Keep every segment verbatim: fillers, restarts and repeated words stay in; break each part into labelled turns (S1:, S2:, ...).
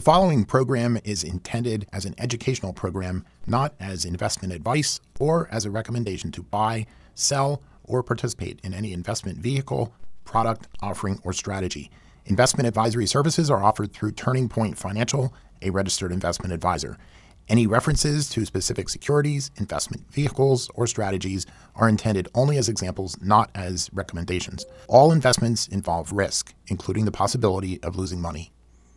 S1: following program is intended as an educational program, not as investment advice or as a recommendation to buy, sell, or participate in any investment vehicle, product, offering, or strategy. Investment advisory services are offered through Turning Point Financial, a registered investment advisor. Any references to specific securities, investment vehicles, or strategies are intended only as examples, not as recommendations. All investments involve risk, including the possibility of losing money.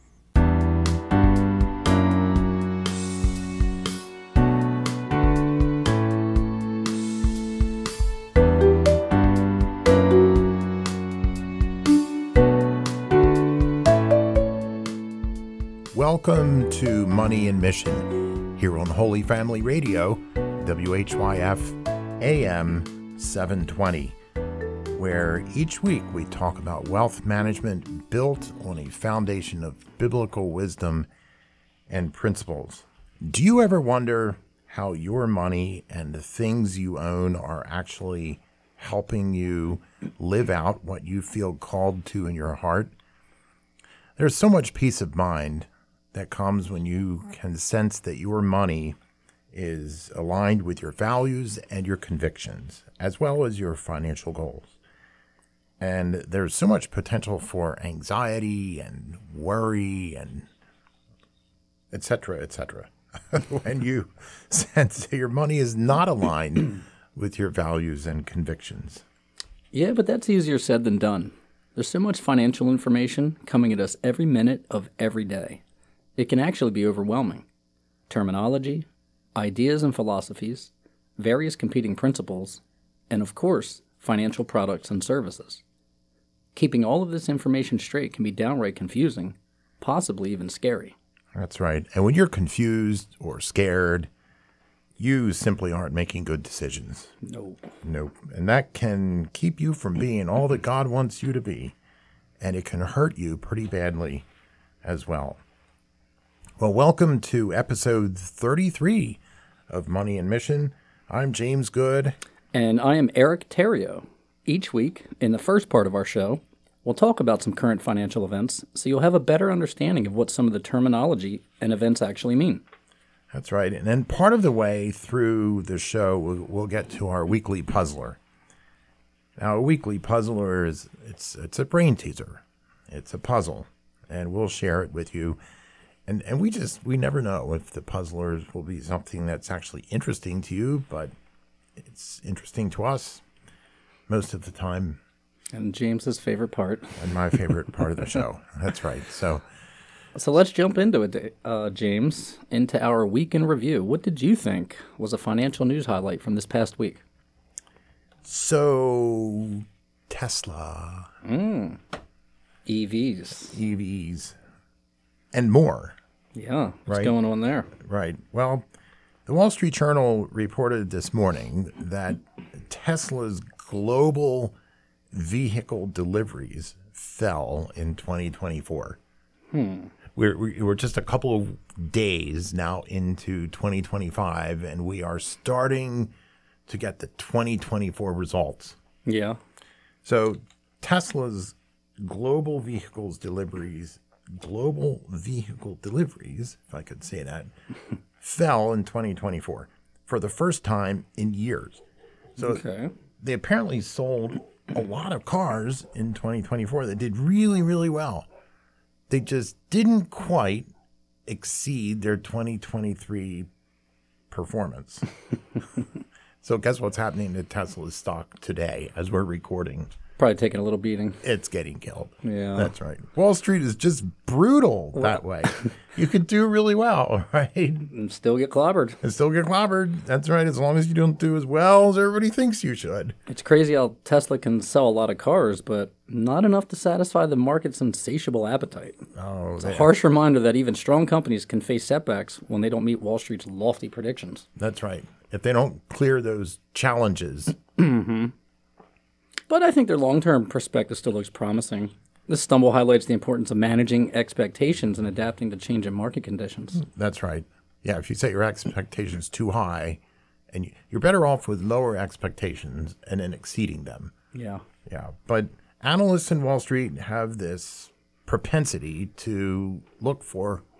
S1: Welcome to Money and Mission here on Holy Family Radio, W H Y F A M seven twenty, where each week we talk about wealth management built on a foundation of biblical wisdom and principles. Do you ever wonder how your money and the things you own are actually helping you live out what you feel called to in your heart? There's so much peace of mind that comes when you can sense that your money is aligned with your values and your convictions, as well as your financial goals. And there's so much potential for anxiety and worry and et cetera, et cetera, when you sense that your money is not aligned with your values and convictions.
S2: Yeah, but that's easier said than done. There's so much financial information coming at us every minute of every day. It can actually be overwhelming. Terminology, ideas and philosophies, various competing principles, and of course, financial products and services. Keeping all of this information straight can be downright confusing, possibly even scary.
S1: That's right. And when you're confused or scared, you simply aren't making good decisions.
S2: No.
S1: Nope. And that can keep you from being all that God wants you to be. And it can hurt you pretty badly as well. Well, welcome to episode thirty-three of Money and Mission. I'm James Good.
S2: And I am Eric Terrio. Each week, in the first part of our show, we'll talk about some current financial events so you'll have a better understanding of what some of the terminology and events actually mean.
S1: That's right. And then part of the way through the show, we'll, we'll get to our weekly puzzler. Now, a weekly puzzler is it's it's a brain teaser. It's a puzzle, and we'll share it with you. And and we just, we never know if the puzzlers will be something that's actually interesting to you, but it's interesting to us most of the time.
S2: And James's favorite part.
S1: And my favorite part of the show. That's right. So
S2: so let's jump into it, uh, James, into our week in review. What did you think was a financial news highlight from this past week?
S1: So Tesla.
S2: Mm. E Vs.
S1: E Vs. And more.
S2: Yeah, what's
S1: right?
S2: going on there?
S1: Right. Well, the Wall Street Journal reported this morning that Tesla's global vehicle deliveries fell in twenty twenty-four.
S2: Hmm.
S1: We're, we're just a couple of days now into twenty twenty-five, and we are starting to get the twenty twenty-four results.
S2: Yeah.
S1: So Tesla's global vehicles deliveries Global vehicle deliveries, if I could say that, fell in twenty twenty-four for the first time in years. So
S2: okay.
S1: They apparently sold a lot of cars in twenty twenty-four that did really, really well. They just didn't quite exceed their twenty twenty-three performance. So guess what's happening to Tesla's stock today as we're recording?
S2: Probably taking a little beating.
S1: It's getting killed.
S2: Yeah.
S1: That's right. Wall Street is just brutal that way. You could do really well, right?
S2: And still get clobbered.
S1: And still get clobbered. That's right. As long as you don't do as well as everybody thinks you should.
S2: It's crazy how Tesla can sell a lot of cars, but not enough to satisfy the market's insatiable appetite.
S1: Oh,
S2: it's a harsh reminder that even strong companies can face setbacks when they don't meet Wall Street's lofty predictions.
S1: That's right. If they don't clear those challenges.
S2: Mm-hmm. But I think their long-term perspective still looks promising. This stumble highlights the importance of managing expectations and adapting to changing market conditions.
S1: That's right. Yeah, if you set your expectations too high, and you, you're better off with lower expectations and then exceeding them.
S2: Yeah.
S1: Yeah. But analysts in Wall Street have this propensity to look for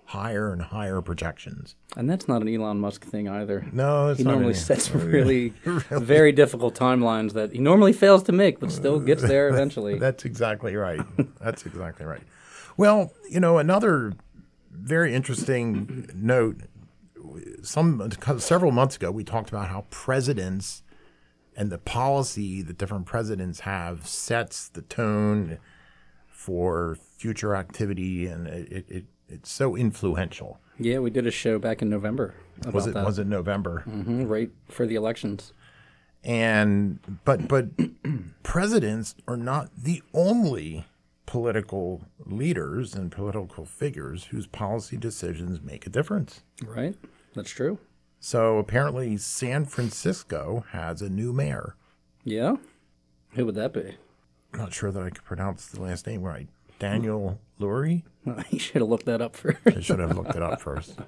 S1: higher and higher projections.
S2: And that's not an Elon Musk thing either.
S1: No, it's
S2: he
S1: not
S2: normally
S1: any-
S2: sets really,
S1: Really?
S2: very difficult timelines that he normally fails to make, but still gets there eventually.
S1: That's exactly right. That's exactly right. Well, you know, another very interesting note. Some several months ago, we talked about how presidents and the policy that different presidents have sets the tone for future activity, and it, it it's so influential.
S2: Yeah, we did a show back in November about
S1: Was it
S2: that.
S1: was it November?
S2: hmm right for the elections.
S1: And but but presidents are not the only political leaders and political figures whose policy decisions make a difference.
S2: Right, that's true.
S1: So apparently San Francisco has a new mayor.
S2: Yeah? Who would that be?
S1: I'm not sure that I could pronounce the last name right. Daniel Lurie?
S2: You should have looked that up first.
S1: I should have looked it up first.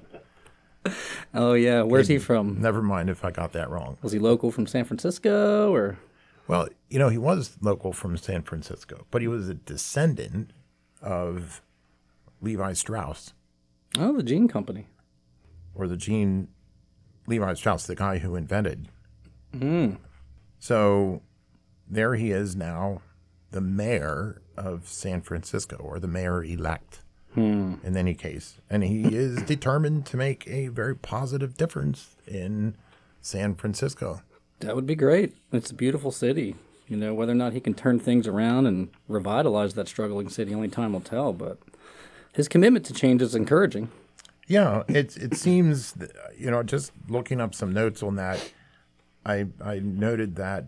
S2: Oh, yeah. Where's he from?
S1: Never mind if I got that wrong.
S2: Was he local from San Francisco or?
S1: Well, you know, he was local from San Francisco, but he was a descendant of Levi Strauss,
S2: Oh, the Gene Company.
S1: or the Gene Levi Strauss, the guy who invented.
S2: Mm.
S1: So there he is now, the mayor of San Francisco, or the mayor-elect
S2: Hmm.
S1: in any case. And he is determined to make a very positive difference in San Francisco.
S2: That would be great. It's a beautiful city. You know, whether or not he can turn things around and revitalize that struggling city, only time will tell. But his commitment to change is encouraging.
S1: Yeah, it it seems, you know, just looking up some notes on that, I I noted that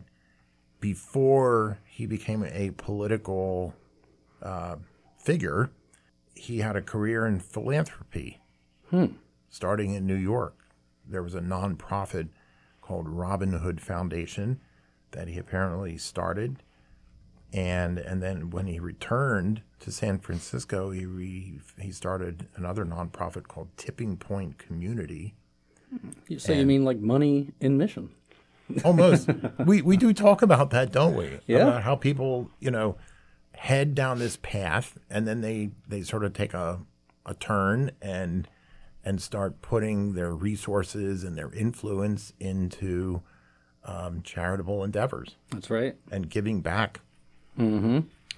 S1: before he became a political uh, figure, he had a career in philanthropy,
S2: Hmm.
S1: starting in New York. There was a nonprofit called Robin Hood Foundation that he apparently started. And and then when he returned to San Francisco, he re, he started another nonprofit called Tipping Point Community.
S2: So you mean like money in mission?
S1: Almost. we we do talk about that, don't we?
S2: Yeah.
S1: About how people, you know, head down this path and then they, they sort of take a, a turn and and start putting their resources and their influence into um, charitable endeavors
S2: That's right.
S1: and giving back.
S2: Mm-hmm.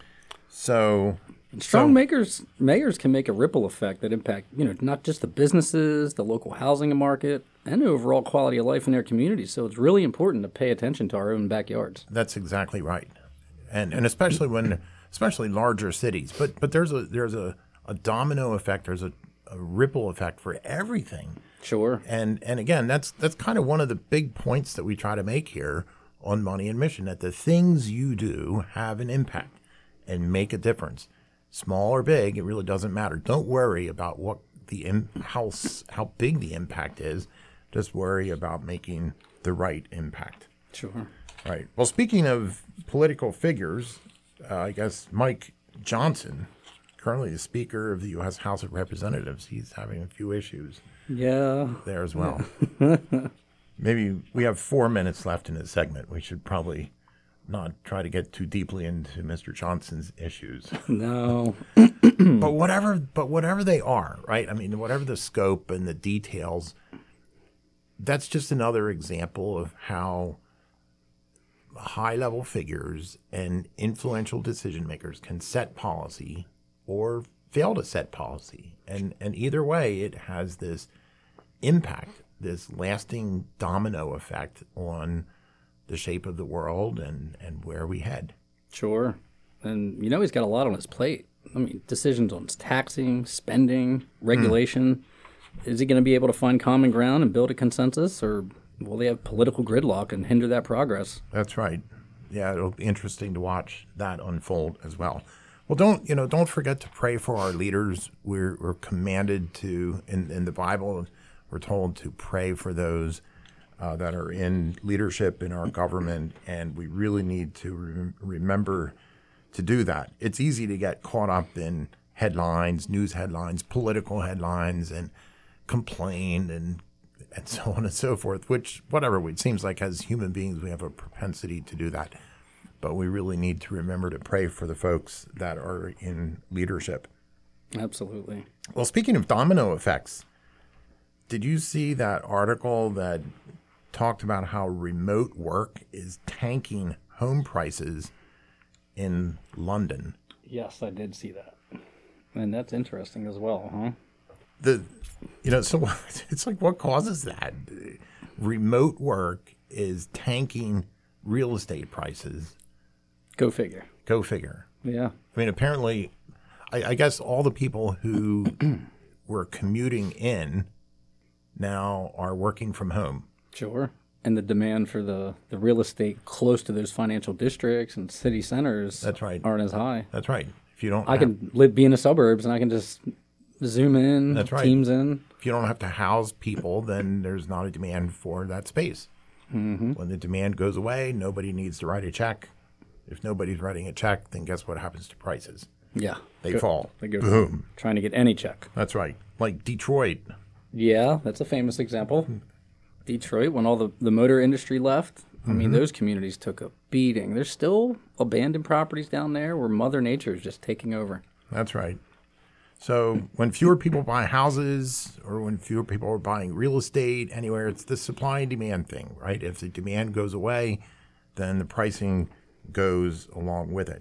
S1: So
S2: Strong
S1: so-
S2: makers, mayors can make a ripple effect that impact, you know, not just the businesses, the local housing market, and the overall quality of life in their communities. So it's really important to pay attention to our own backyards.
S1: That's exactly right, and and especially when especially larger cities. But but there's a there's a, a domino effect. There's a, a ripple effect for everything.
S2: Sure.
S1: And and again, that's that's kind of one of the big points that we try to make here on Money and Mission, that the things you do have an impact and make a difference. Small or big, it really doesn't matter. Don't worry about what the im- how s- how big the impact is. Just worry about making the right impact.
S2: Sure.
S1: Right. Well, speaking of political figures, uh, I guess Mike Johnson, currently the Speaker of the U S House of Representatives, he's having a few issues
S2: Yeah.
S1: there as well. Maybe we have four minutes left in this segment. We should probably not try to get too deeply into Mister Johnson's issues.
S2: No.
S1: but whatever but whatever they are, right? I mean, whatever the scope and the details, that's just another example of how high-level figures and influential decision makers can set policy or fail to set policy. And and either way, it has this impact, this lasting domino effect on the shape of the world and, and where we head.
S2: Sure. And you know he's got a lot on his plate. I mean, decisions on taxing, spending, regulation. Mm. Is he going to be able to find common ground and build a consensus, or will they have political gridlock and hinder that progress?
S1: That's right. Yeah, it'll be interesting to watch that unfold as well. Well, don't you know? Don't forget to pray for our leaders. We're we're commanded to in in the Bible. We're told to pray for those uh, that are in leadership in our government, and we really need to re- remember to do that. It's easy to get caught up in headlines, news headlines, political headlines, and complain and and so on and so forth, which, whatever, it seems like as human beings we have a propensity to do that. But we really need to remember to pray for the folks that are in leadership.
S2: Absolutely.
S1: Well, speaking of domino effects, did you see that article that talked about how remote work is tanking home prices in London?
S2: Yes, I did see that. And that's interesting as well, huh?
S1: The, you know, so it's like, what causes that? Remote work is tanking real estate prices.
S2: Go figure.
S1: Go figure.
S2: Yeah.
S1: I mean, apparently, I, I guess all the people who were commuting in now are working from home.
S2: Sure. And the demand for the, the real estate close to those financial districts and city centers
S1: That's right.
S2: aren't as high.
S1: That's right. If you don't,
S2: I
S1: have,
S2: can live, be in the suburbs, and I can just zoom in,
S1: That's right.
S2: Teams in.
S1: if you don't have to house people, then there's not a demand for that space.
S2: Mm-hmm.
S1: When the demand goes away, nobody needs to write a check. If nobody's writing a check, then guess what happens to prices?
S2: Yeah.
S1: They
S2: Go-
S1: fall.
S2: They go
S1: Boom.
S2: trying to get any check.
S1: That's right. Like Detroit.
S2: Yeah, that's a famous example. Detroit, when all the, the motor industry left, I mean, those communities took a beating. There's still abandoned properties down there where Mother Nature is just taking over.
S1: That's right. So when fewer people buy houses or when fewer people are buying real estate anywhere, it's the supply and demand thing, right? If the demand goes away, then the pricing goes along with it.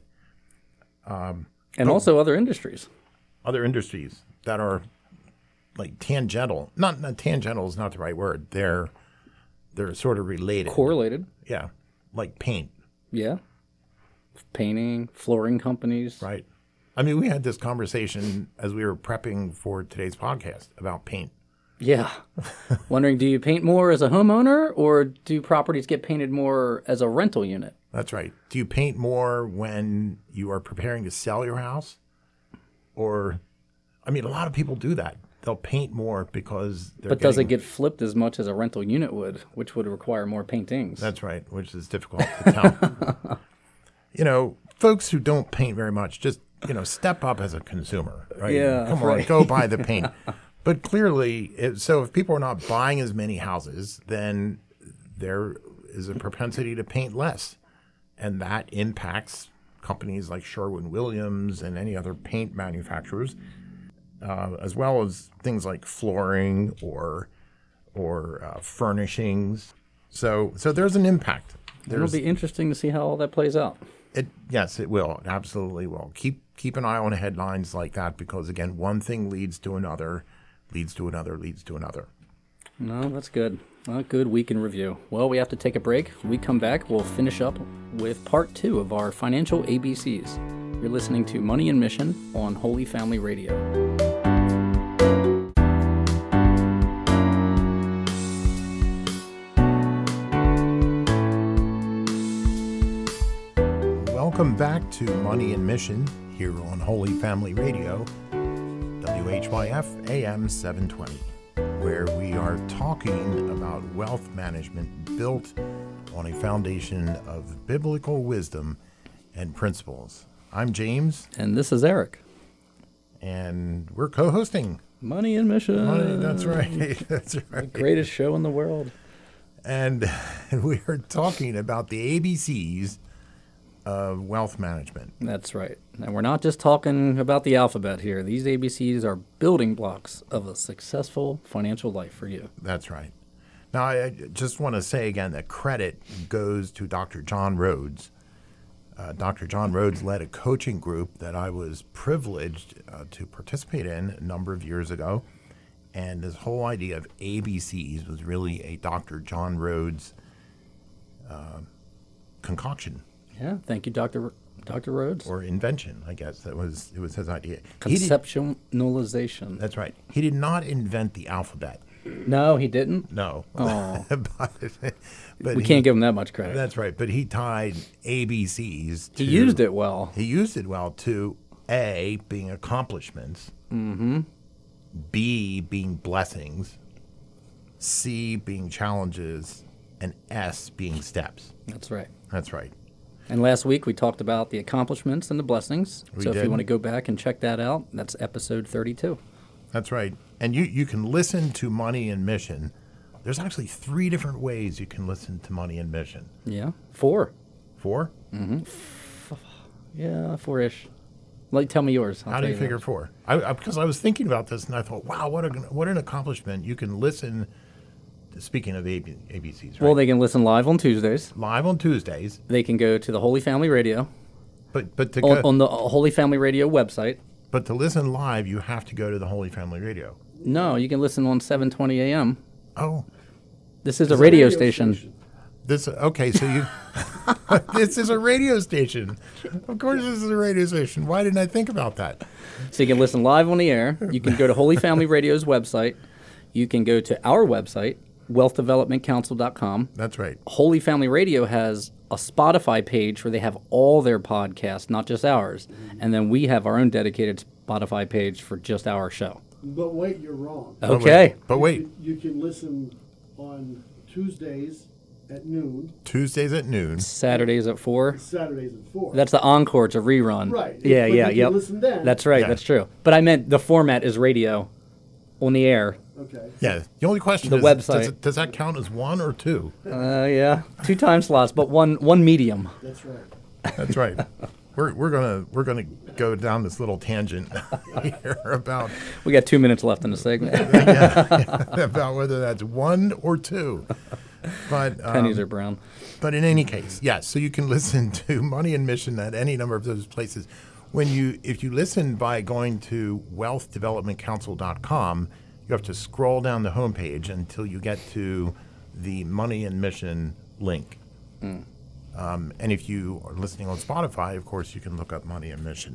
S2: And also other industries.
S1: Other industries that are like tangential, not, not tangential is not the right word. They're they're sort of related.
S2: Correlated.
S1: Yeah, like paint,
S2: Yeah. Painting, flooring companies.
S1: right? I mean, we had this conversation as we were prepping for today's podcast about paint.
S2: Yeah. Wondering, do you paint more as a homeowner or do properties get painted more as a rental unit?
S1: That's right. Do you paint more when you are preparing to sell your house? Or, I mean, a lot of people do that. They'll paint more because they're
S2: But does it
S1: getting-
S2: get flipped as much as a rental unit would, which would require more paintings?
S1: That's right, which is difficult to tell. You know, folks who don't paint very much, just, you know, step up as a consumer, right?
S2: Yeah,
S1: Come on,
S2: right.
S1: go buy the paint. But clearly, if, so if people are not buying as many houses, then there is a propensity to paint less. And that impacts companies like Sherwin-Williams and any other paint manufacturers, uh, as well as things like flooring or or uh, furnishings. So so there's an impact.
S2: It'll
S1: There's
S2: be interesting to see how all that plays out.
S1: it. Yes, it will. It absolutely will. Keep keep an eye on headlines like that because again, one thing leads to another, leads to another, leads to another.
S2: No, that's good. A good week in review. Well, we have to take a break. When we come back, we'll finish up with part two of our financial A B Cs. You're listening to Money and Mission on Holy Family Radio.
S1: Welcome back to Money and Mission here on Holy Family Radio, W H Y F A M seven twenty, where we are talking about wealth management built on a foundation of biblical wisdom and principles. I'm James,
S2: And this is Eric.
S1: and we're co-hosting.
S2: Money and Mission.
S1: Money, that's right. That's right.
S2: Greatest show in the world.
S1: And we are talking about the A B Cs of wealth management.
S2: That's right. And we're not just talking about the alphabet here. These A B Cs are building blocks of a successful financial life for you.
S1: That's right. Now, I I just want to say again that credit goes to Doctor John Rhodes. Uh, Doctor John Rhodes led a coaching group that I was privileged uh, to participate in a number of years ago. And this whole idea of A B Cs was really a Doctor John Rhodes uh, concoction
S2: Yeah. Thank you, Doctor Doctor Rhodes.
S1: or invention, I guess. That was it was his idea. He did,
S2: Conceptualization.
S1: that's right. He did not invent the alphabet.
S2: No, he didn't.
S1: No.
S2: Oh.
S1: but, but
S2: We
S1: he-
S2: can't give him that much credit.
S1: That's right, but he tied A B Cs to...
S2: He used it well.
S1: He used it well to A, being accomplishments, mm-hmm. B, being blessings, C, being challenges, and S, being steps.
S2: That's right.
S1: That's right.
S2: And last week we talked about the accomplishments and the blessings.
S1: We
S2: so if
S1: did.
S2: you want to go back and check that out, that's episode thirty-two.
S1: That's right. And you, you can listen to Money and Mission. There's actually three different ways you can listen to Money and Mission.
S2: Yeah. Four.
S1: Four?
S2: Yeah, four-ish. Like, tell me yours. I'll
S1: How do
S2: tell
S1: you figure
S2: yours.
S1: four? I, I, because I was thinking about this and I thought, wow, what a, what an accomplishment. You can listen, speaking of A B, A B Cs, right?
S2: Well, they can listen live on Tuesdays.
S1: Live on Tuesdays.
S2: They can go to the Holy Family Radio
S1: But but to
S2: on,
S1: go,
S2: on the Holy Family Radio website.
S1: but to listen live, you have to go to the Holy Family Radio.
S2: No, you can listen on seven twenty A M.
S1: Oh,
S2: This is a radio station.
S1: this okay. So you, this is a radio station. Of course, this is a radio station. Why didn't I think about that?
S2: So you can listen live on the air. You can go to Holy Family Radio's website. You can go to our website, wealth development council dot com.
S1: That's right.
S2: Holy Family Radio has a Spotify page where they have all their podcasts, not just ours. And then we have our own dedicated Spotify page for just our show.
S3: But wait, you're wrong.
S2: Okay.
S1: But wait,
S3: You, you can listen on Tuesdays at noon,
S1: Tuesdays at noon.
S2: Saturdays at four.
S3: Saturdays at four.
S2: That's the encore. It's a rerun.
S3: Right.
S2: Yeah,
S3: But
S2: yeah,
S3: you can
S2: yep.
S3: listen then.
S2: That's right.
S1: Yeah.
S2: That's true. But I meant the format is radio on the air.
S3: Okay.
S1: Yeah. The only question
S2: The
S1: is,
S2: website.
S1: Does, it, does that count as one or two?
S2: Uh, yeah. Two time slots, but one one medium.
S3: That's right.
S1: That's right. We're we're gonna we're gonna go down this little tangent here about
S2: We got two minutes left in the segment.
S1: about whether that's one or two. But um,
S2: Pennies are brown.
S1: But in any case, yes. So you can listen to Money and Mission at any number of those places. When you, if you listen by going to wealth development council dot com, you have to scroll down the homepage until you get to the Money and Mission link.
S2: Mm.
S1: Um, and if you are listening on Spotify, of course, you can look up Money and Mission.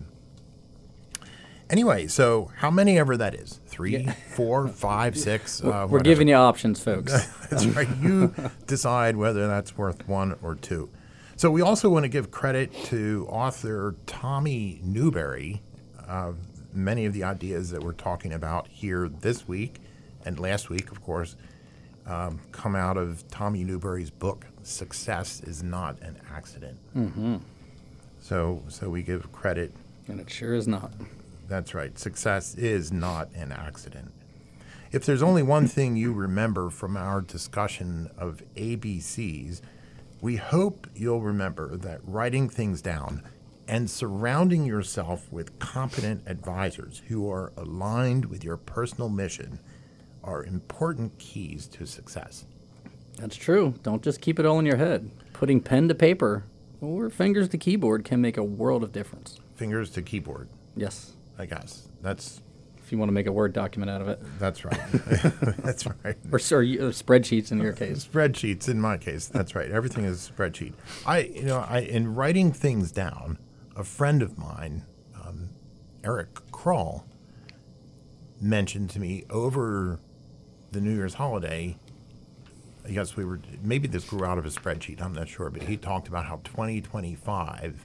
S1: Anyway, so how many ever that is? Three, four, five, six? Uh,
S2: We're giving you options, folks.
S1: That's right. You decide whether that's worth one or two. So we also want to give credit to author Tommy Newberry. Uh, many of the ideas that we're talking about here this week and last week, of course, um, come out of Tommy Newberry's book, Success is Not an Accident.
S2: Mm-hmm.
S1: So, so we give credit.
S2: And it sure is not.
S1: That's right. Success is not an accident. If there's only one thing you remember from our discussion of A B Cs, we hope you'll remember that writing things down and surrounding yourself with competent advisors who are aligned with your personal mission are important keys to success.
S2: That's true. Don't just keep it all in your head. Putting pen to paper or fingers to keyboard can make a world of difference.
S1: Fingers to keyboard,
S2: Yes.
S1: I guess. That's
S2: If you want to make a Word document out of it.
S1: that's right. That's right.
S2: Or, or uh, spreadsheets in your case.
S1: Spreadsheets in my case. That's right. Everything is spreadsheet. I, you know, I in writing things down, a friend of mine, um, Eric Kroll, mentioned to me over the New Year's holiday. I guess we were maybe this grew out of a spreadsheet. I'm not sure, but he talked about how twenty twenty-five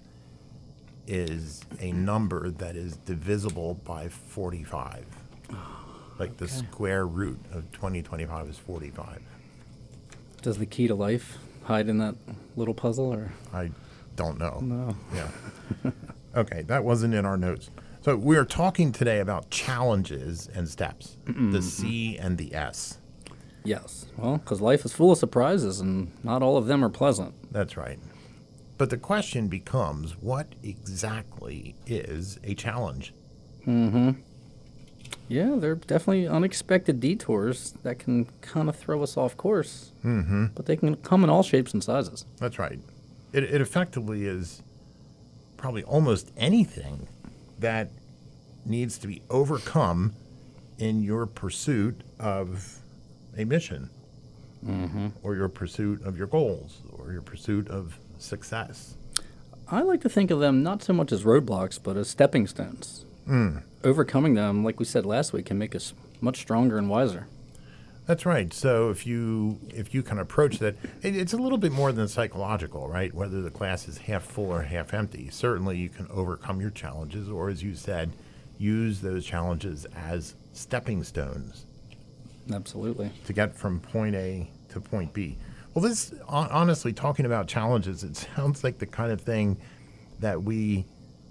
S1: is a number that is divisible by forty-five. Like the square root of twenty twenty-five is forty-five.
S2: Does the key to life hide in that little puzzle? Or
S1: I don't know.
S2: no?
S1: Yeah. Okay, that wasn't in our notes. So we are talking today about challenges and steps, the C and the S.
S2: Yes. Well, because life is full of surprises, and not all of them are pleasant.
S1: That's right. But the question becomes, what exactly is a challenge?
S2: Mm-hmm. Yeah, they're definitely unexpected detours that can kind of throw us off course.
S1: Mm-hmm.
S2: But they can come in all shapes and sizes.
S1: That's right. It, it effectively is probably almost anything that needs to be overcome in your pursuit of a mission,
S2: Mm-hmm.
S1: or your pursuit of your goals, or your pursuit of success.
S2: I like to think of them not so much as roadblocks, but as stepping stones.
S1: Mm.
S2: Overcoming them, like we said last week, can make us much stronger and wiser.
S1: That's right. So if you if you can approach that, it, it's a little bit more than psychological, right? Whether the glass is half full or half empty. Certainly you can overcome your challenges, or as you said, use those challenges as stepping stones
S2: Absolutely.
S1: to get from point A to point B. Well, this, hon- honestly, talking about challenges, it sounds like the kind of thing that we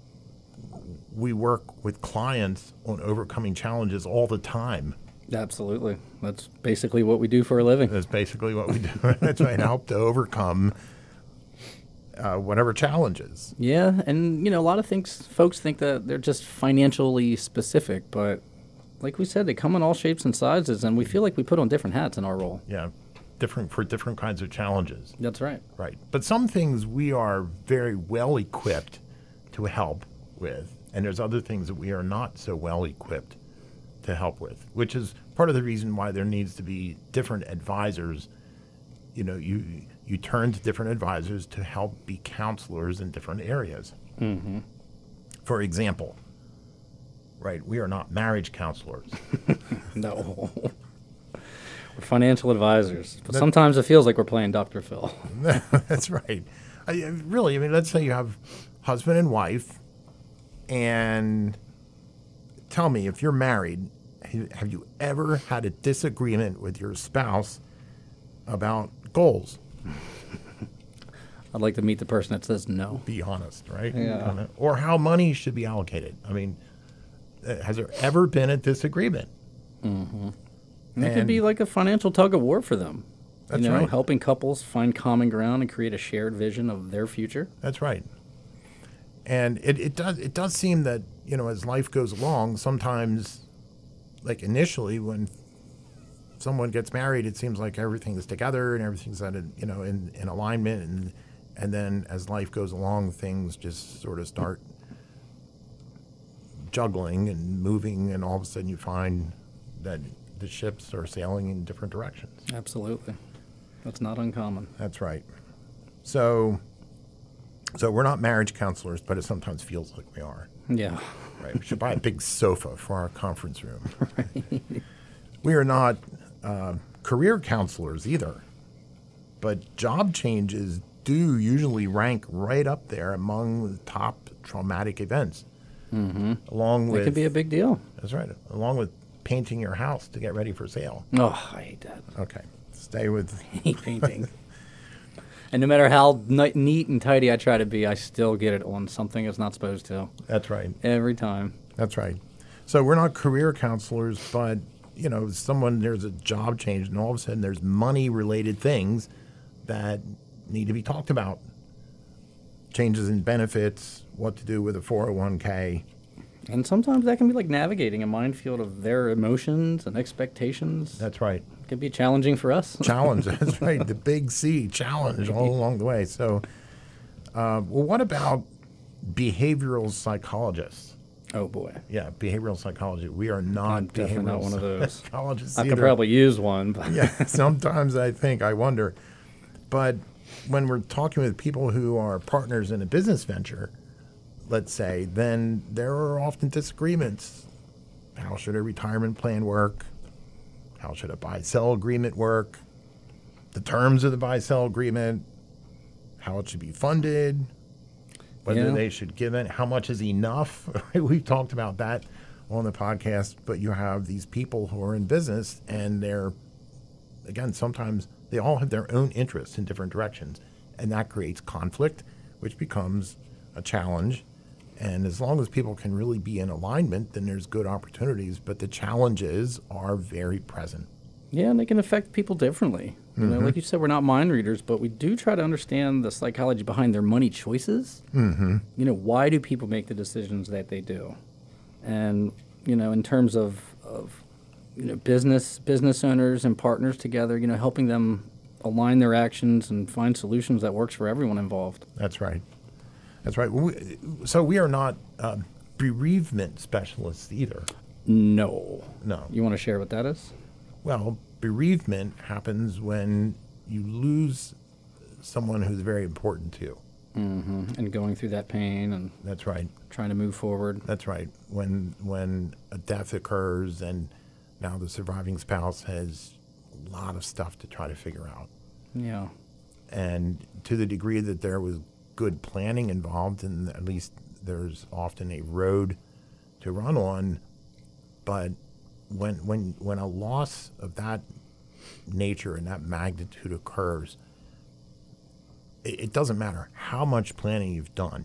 S1: we work with clients on overcoming challenges all the time.
S2: Absolutely. That's basically what we do for a living.
S1: That's basically what we do. That's right. Help to overcome uh, whatever challenges.
S2: Yeah, and you know, a lot of things folks think that they're just financially specific, but like we said, they come in all shapes and sizes, and we feel like we put on different hats in our role.
S1: Yeah, different for different kinds of challenges.
S2: That's right.
S1: Right. But some things we are very well equipped to help with, and there's other things that we are not so well equipped to help with, which is part of the reason why there needs to be different advisors. You know, you you turn to different advisors to help be counselors in different areas.
S2: Mm-hmm.
S1: For example, right, we are not marriage counselors.
S2: No. We're financial advisors, but
S1: That-
S2: sometimes it feels like we're playing Doctor Phil.
S1: That's right. I, I- really, I mean, let's say you have husband and wife, and tell me, if you're married, ha- have you ever had a disagreement with your spouse about goals?
S2: I'd like to meet the person that says no.
S1: Be honest, right?
S2: Yeah.
S1: Or how money should be allocated. I mean, uh, has there ever been a disagreement?
S2: Mm-hmm. And it could
S1: And-
S2: be like a financial tug of war for them.
S1: That's
S2: you know,
S1: right.
S2: helping couples find common ground and create a shared vision of their future.
S1: That's right. And it, it does it does seem that, you know, as life goes along, sometimes, like initially when someone gets married, it seems like everything's together and everything's at a, you know, in, in alignment, and and then as life goes along, things just sort of start juggling and moving, and all of a sudden you find that the ships are sailing in different directions.
S2: Absolutely. That's not uncommon.
S1: That's right. So, so we're not marriage counselors, but it sometimes feels like we are.
S2: Yeah.
S1: Right. We should buy a big sofa for our conference room. Right. We are not uh, career counselors either, but job changes do usually rank right up there among the top traumatic events.
S2: Mm-hmm.
S1: Along
S2: It
S1: with
S2: could be a big deal.
S1: That's right. Along with painting your house to get ready for sale.
S2: Oh, I hate that.
S1: Okay. Stay with
S2: I hate painting. And no matter how ni- neat and tidy I try to be, I still get it on something it's not supposed to.
S1: That's right.
S2: Every time.
S1: That's right. So we're not career counselors, but, you know, someone, there's a job change, and all of a sudden there's money-related things that need to be talked about. Changes in benefits, what to do with a four oh one k.
S2: And sometimes that can be like navigating a minefield of their emotions and expectations.
S1: That's right.
S2: It can be challenging for us.
S1: Challenge. That's right. The big C, challenge all along the way. So, uh, well, what about behavioral psychologists?
S2: Oh, boy.
S1: Yeah, behavioral psychology. We are not
S2: I'm definitely
S1: behavioral
S2: not one of those.
S1: psychologists
S2: I
S1: either.
S2: could probably use one. But
S1: Yeah, sometimes I think, I wonder. But when we're talking with people who are partners in a business venture, let's say, then there are often disagreements. How should a retirement plan work? How should a buy-sell agreement work? The terms of the buy-sell agreement, how it should be funded, whether
S2: Yeah.
S1: they should give it, how much is enough. We've talked about that on the podcast, but you have these people who are in business, and they're, again, sometimes they all have their own interests in different directions, and that creates conflict, which becomes a challenge. And as long as people can really be in alignment, then there's good opportunities, but the challenges are very present.
S2: yeah, and they can affect people differently. You know, like you said, we're not mind readers, but we do try to understand the psychology behind their money choices.
S1: Mm-hmm.
S2: You know, why do people make the decisions that they do? And, you know, in terms of, of you know, business business owners and partners together, you know, helping them align their actions and find solutions that works for everyone involved.
S1: That's right. That's right. We, so we are not uh, bereavement specialists either.
S2: No.
S1: No.
S2: You want to share what that is?
S1: Well, bereavement happens when you lose someone who's very important to you.
S2: Mm-hmm. And going through that pain and
S1: That's right.
S2: trying to move forward.
S1: That's right. When when a death occurs and now the surviving spouse has a lot of stuff to try to figure out.
S2: Yeah.
S1: And to the degree that there was good planning involved, and at least there's often a road to run on, but when when when a loss of that nature and that magnitude occurs, it, it doesn't matter how much planning you've done.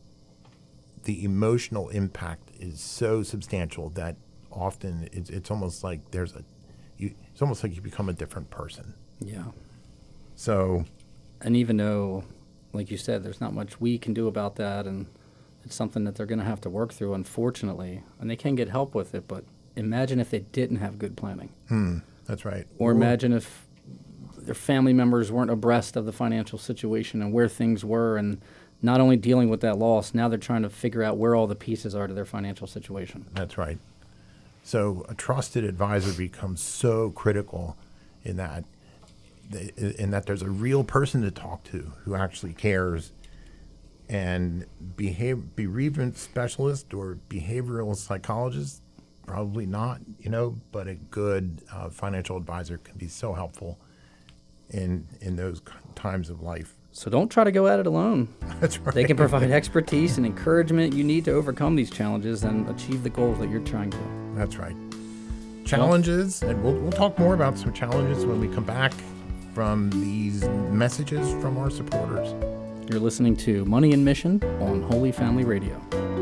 S1: The emotional impact is so substantial that often it's, it's almost like there's a, you, it's almost like you become a different person.
S2: Yeah.
S1: So,
S2: And even though like you said, there's not much we can do about that, and it's something that they're going to have to work through, unfortunately. And they can get help with it, but imagine if they didn't have good planning.
S1: Hmm, that's right.
S2: Or imagine if their family members weren't abreast of the financial situation and where things were, and not only dealing with that loss, now they're trying to figure out where all the pieces are to their financial situation.
S1: That's right. So a trusted advisor becomes so critical in that, in that there's a real person to talk to who actually cares. And behave, bereavement specialist or behavioral psychologist, probably not, you know, but a good uh, financial advisor can be so helpful in in those times of life.
S2: So don't try to go at it alone.
S1: That's right.
S2: They can provide expertise and encouragement you need to overcome these challenges and achieve the goals that you're trying to.
S1: That's right. Challenges, and we'll, we'll talk more about some challenges when we come back from these messages from our supporters.
S2: You're listening to Money and Mission on Holy Family Radio.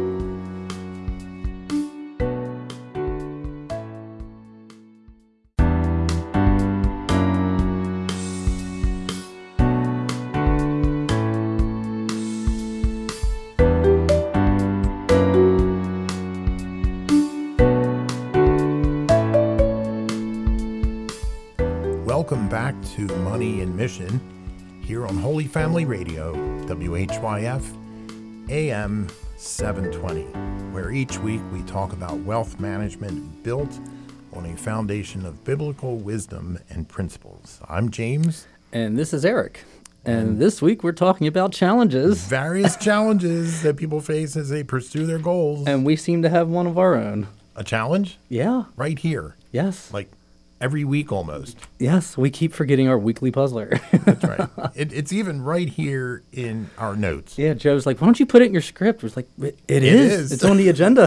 S1: Welcome back to Money and Mission here on Holy Family Radio, W H Y F, A M seven twenty, where each week we talk about wealth management built on a foundation of biblical wisdom and principles. I'm James.
S2: And this is Eric. And this week we're talking about challenges.
S1: Various challenges that people face as they pursue their goals.
S2: And we seem to have one of our own.
S1: A challenge?
S2: Yeah.
S1: Right here.
S2: Yes.
S1: Like every week almost.
S2: Yes, we keep forgetting our weekly puzzler.
S1: That's right. It, it's even right here in our notes.
S2: Yeah, Joe's like, why don't you put it in your script? It's like, it, it,
S1: It
S2: is.
S1: is.
S2: It's on the agenda.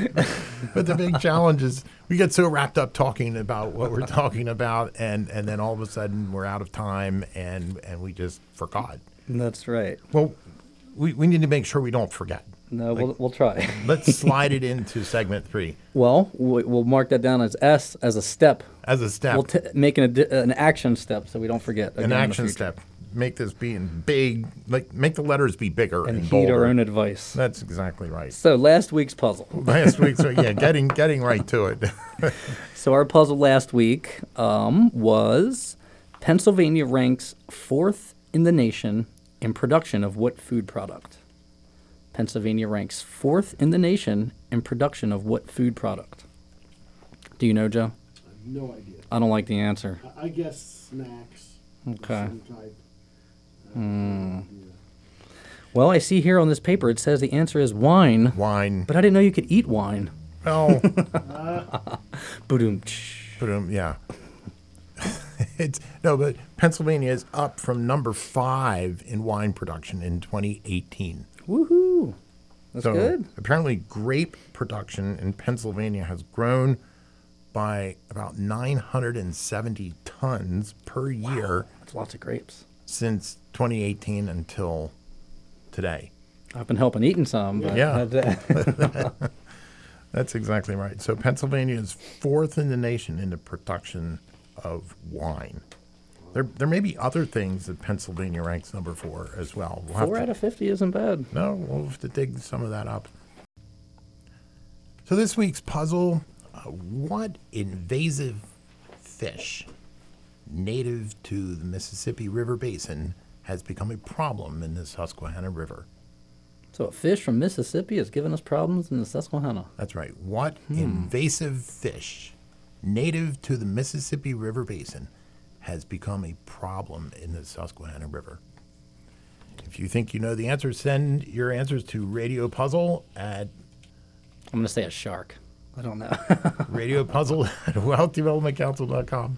S1: But the big challenge is we get so wrapped up talking about what we're talking about, and, and then all of a sudden we're out of time, and, and we just forgot.
S2: That's right.
S1: Well, we, we need to make sure we don't forget.
S2: No,
S1: Like,
S2: we'll, we'll try.
S1: Let's slide it into segment three
S2: Well, we- we'll mark that down as S as a step.
S1: as a step,
S2: We'll t- make an, ad- an action step so we don't forget. again
S1: an
S2: in the
S1: action
S2: future.
S1: step. Make this be in big, like make the letters be bigger and,
S2: And heed
S1: bolder.
S2: our own advice.
S1: That's exactly right.
S2: So last week's puzzle.
S1: Last week, so yeah, getting getting right to it.
S2: So our puzzle last week um, was Pennsylvania ranks fourth in the nation in production of what food product? Pennsylvania ranks fourth in the nation in production of what food product? Do you know, Joe?
S3: I have no idea.
S2: I don't like the answer.
S3: I, I guess snacks. of
S2: Okay.
S3: some type. Uh,
S2: Hmm.
S3: yeah.
S2: Well, I see here on this paper it says the answer is wine,
S1: Wine.
S2: but I didn't know you could eat wine.
S1: Well,
S2: Boom.
S1: but, um, yeah. It's no, but Pennsylvania is up from number five in wine production in twenty eighteen.
S2: Woohoo! That's
S1: So
S2: good.
S1: apparently, grape production in Pennsylvania has grown by about nine hundred seventy tons per year
S2: That's lots of grapes.
S1: since twenty eighteen until today.
S2: I've been helping eating some, but
S1: Yeah.
S2: that-
S1: That's exactly right. So Pennsylvania is fourth in the nation in the production of wine. There, there may be other things that Pennsylvania ranks number four as well. We'll have
S2: four
S1: to-
S2: out of fifty isn't bad.
S1: No, we'll have to dig some of that up. So this week's puzzle, uh, what invasive fish native to the Mississippi River Basin has become a problem in the Susquehanna River?
S2: So a fish from Mississippi is giving us problems in the Susquehanna.
S1: That's right. What invasive fish native to the Mississippi River Basin has become a problem in the Susquehanna River? If you think you know the answer, send your answers to Radio Puzzle at
S2: I'm going to say a shark. I don't know.
S1: Radio Puzzle at wealth development council dot com.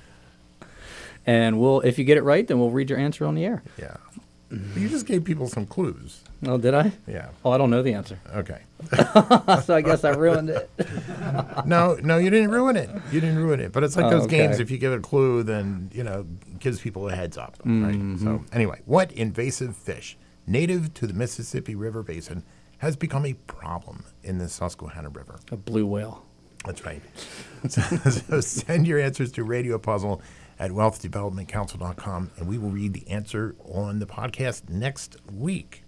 S2: And we'll, if you get it right, then we'll read your answer on the air.
S1: Yeah. You just gave people some clues.
S2: Oh, did I?
S1: Yeah.
S2: Oh, I don't know the answer.
S1: Okay.
S2: So I guess I ruined it.
S1: No, no, you didn't ruin it. You didn't ruin it. But it's like
S2: Oh,
S1: those
S2: okay.
S1: games. If you give a clue, then, you know, gives people a heads up. Right? So anyway, what invasive fish native to the Mississippi River Basin has become a problem in the Susquehanna River?
S2: A blue whale.
S1: That's right. So, so send your answers to Radio Puzzle at wealth development council dot com, and we will read the answer on the podcast next week.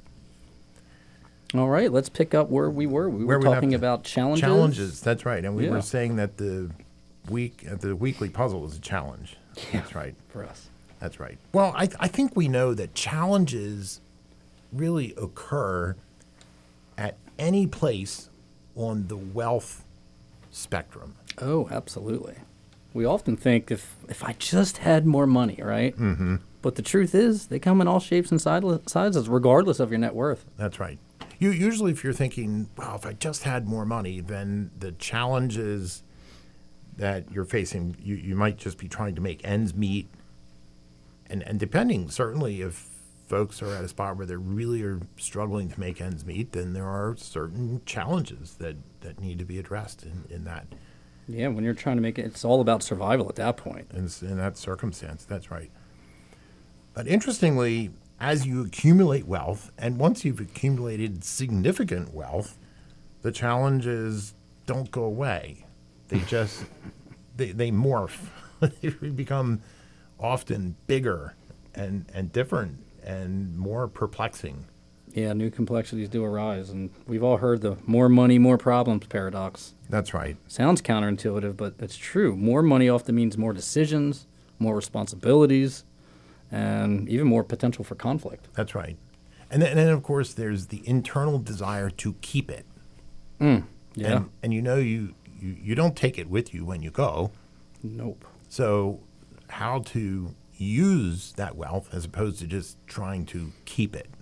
S2: All right, let's pick up where we were. We
S1: Where
S2: were
S1: we
S2: talking
S1: left
S2: about challenges.
S1: Challenges, that's right. And we
S2: Yeah.
S1: were saying that the week, uh, the weekly puzzle is a challenge.
S2: Yeah.
S1: That's right.
S2: For us.
S1: That's right. Well, I, I think we know that challenges really occur at any place on the wealth spectrum.
S2: Oh, absolutely. We often think if, if I just had more money, right? Mm-hmm. But the truth is, they come in all shapes and side- sizes, regardless of your net worth.
S1: That's right. You usually, if you're thinking, well, if I just had more money, then the challenges that you're facing, you, you might just be trying to make ends meet. And and depending, certainly, if folks are at a spot where they really are struggling to make ends meet, then there are certain challenges that, that need to be addressed in, in that
S2: Yeah, when you're trying to make it, it's all about survival at that point.
S1: in, in that circumstance. That's right. But interestingly, as you accumulate wealth, and once you've accumulated significant wealth, the challenges don't go away. They just they, they morph. They become often bigger and, and different and more perplexing.
S2: Yeah, new complexities do arise, and we've all heard the more money, more problems paradox.
S1: That's right.
S2: Sounds counterintuitive, but it's true. More money often means more decisions, more responsibilities, and even more potential for conflict.
S1: That's right. And then, and then of course, there's the internal desire to keep it.
S2: Mm, yeah.
S1: And, and you know, you, you, you don't take it with you when you go.
S2: Nope.
S1: So how to use that wealth as opposed to just trying to keep it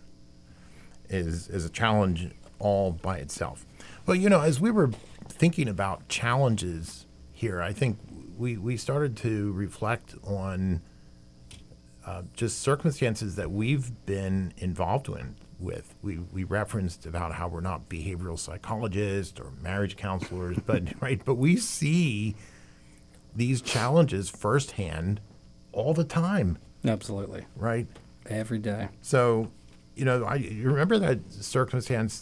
S1: is, is a challenge all by itself. Well, you know, as we were thinking about challenges here, I think we, we started to reflect on uh, just circumstances that we've been involved in with. We, we referenced about how we're not behavioral psychologists or marriage counselors, but right, but we see these challenges firsthand all the time,
S2: Absolutely.
S1: right?
S2: Every day.
S1: So, you know, I you remember that circumstance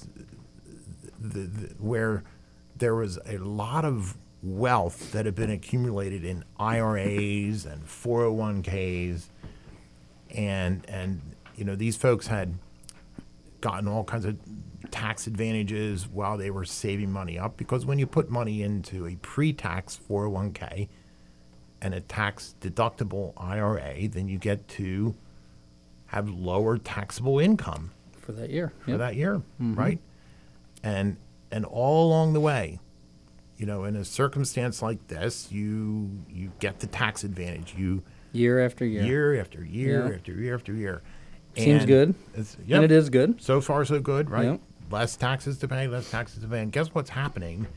S1: the, the, where there was a lot of wealth that had been accumulated in I R As and four oh one k's, and and you know these folks had gotten all kinds of tax advantages while they were saving money up, because when you put money into a pre-tax four oh one k and a tax deductible I R A, then you get to have lower taxable income
S2: For that year.
S1: for
S2: Yep.
S1: that year, right? And and all along the way, you know, in a circumstance like this, you you get the tax advantage. You
S2: Year after year.
S1: year after year
S2: Yeah.
S1: after year after year.
S2: Seems
S1: And
S2: good.
S1: It's,
S2: And
S1: yep.
S2: it is good.
S1: So far, so good, right?
S2: Yep.
S1: Less taxes to pay, less taxes to pay. And guess what's happening